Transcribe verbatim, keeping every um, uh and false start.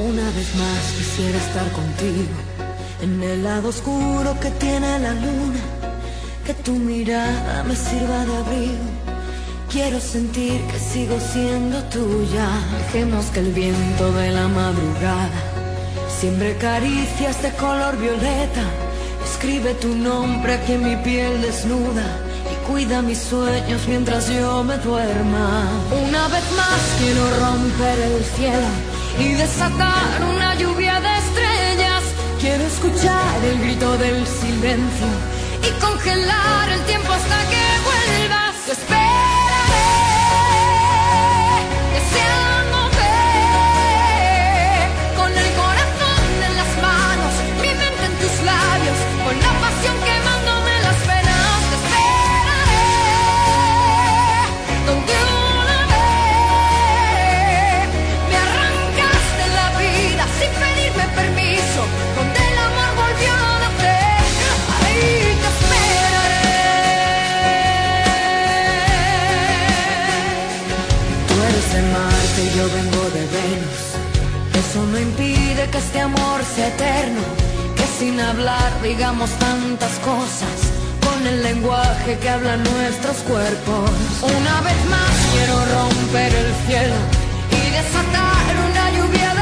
Una vez más quisiera estar contigo, en el lado oscuro que tiene la luna, que tu mirada me sirva de abrigo. Quiero sentir que sigo siendo tuya. Dejemos que el viento de la madrugada siembre caricias de color violeta. Escribe tu nombre aquí en mi piel desnuda y cuida mis sueños mientras yo me duerma. Una vez más quiero romper el cielo y desatar una lluvia de estrellas. Quiero escuchar el grito del silencio y congelar el tiempo hasta que vuelvas. Te esperaré, deseándote, con el corazón en las manos, mi mente en tus labios, con la pasión quemándome las venas. Te esperaré, donde una vez me arrancaste la vida sin pedirme permiso, donde el amor volvió a nacer. Ahí te esperaré. Tú eres de Marte y yo vengo de Venus. Eso no impide que este amor sea eterno, que sin hablar digamos tantas cosas, con el lenguaje que hablan nuestros cuerpos. Una vez más quiero romper el cielo y desatar una lluvia de